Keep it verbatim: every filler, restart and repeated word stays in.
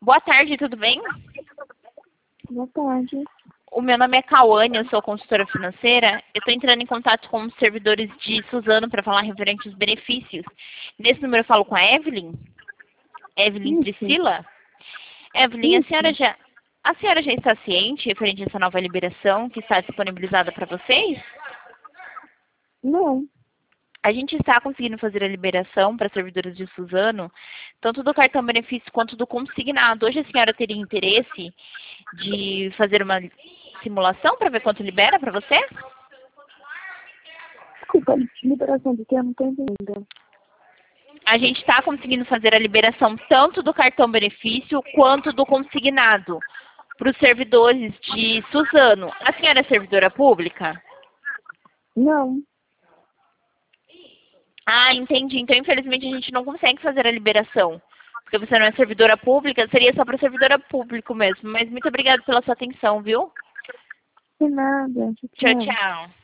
Boa tarde, tudo bem? Boa tarde. O meu nome é Cauane, eu sou consultora financeira. Eu estou entrando em contato com os servidores de Suzano para falar referente aos benefícios. Nesse número eu falo com a Evelyn? Evelyn Isso. Priscila? Evelyn, a Isso. senhora já, a senhora já está ciente referente a essa nova liberação que está disponibilizada para vocês? Não. A gente está conseguindo fazer a liberação para servidores de Suzano, tanto do cartão benefício quanto do consignado. Hoje a senhora teria interesse de fazer uma simulação para ver quanto libera para você? Desculpa, liberação do que eu não estou entendendo. A gente está conseguindo fazer a liberação tanto do cartão benefício quanto do consignado para os servidores de Suzano. A senhora é servidora pública? Não. Ah, entendi. Então, infelizmente, a gente não consegue fazer a liberação. Porque você não é servidora pública, seria só para servidora público mesmo. Mas muito obrigada pela sua atenção, viu? De nada. Tchau, tchau.